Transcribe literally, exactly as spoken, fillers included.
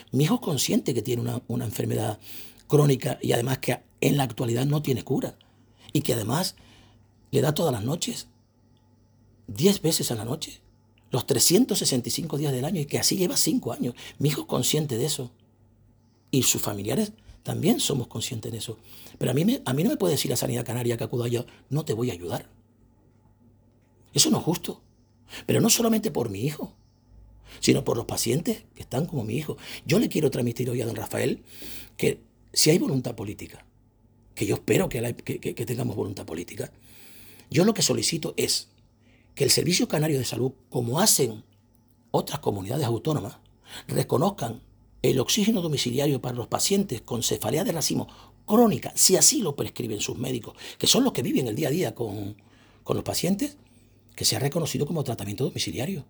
Mi hijo es consciente que tiene una, una enfermedad crónica y además que en la actualidad no tiene cura. Y que además le da todas las noches, diez veces a la noche, los trescientos sesenta y cinco días del año, y que así lleva cinco años. Mi hijo es consciente de eso. Y sus familiares también somos conscientes de eso. Pero a mí, me, a mí no me puede decir la Sanidad Canaria que acudo allá, no te voy a ayudar. Eso no es justo. Pero no solamente por mi hijo, sino por los pacientes que están como mi hijo. Yo le quiero transmitir hoy a don Rafael que si hay voluntad política, que yo espero que, la, que, que, que tengamos voluntad política, yo lo que solicito es que el Servicio Canario de Salud, como hacen otras comunidades autónomas, reconozcan el oxígeno domiciliario para los pacientes con cefalea de racimo crónica, si así lo prescriben sus médicos, que son los que viven el día a día con, con los pacientes, que sea reconocido como tratamiento domiciliario.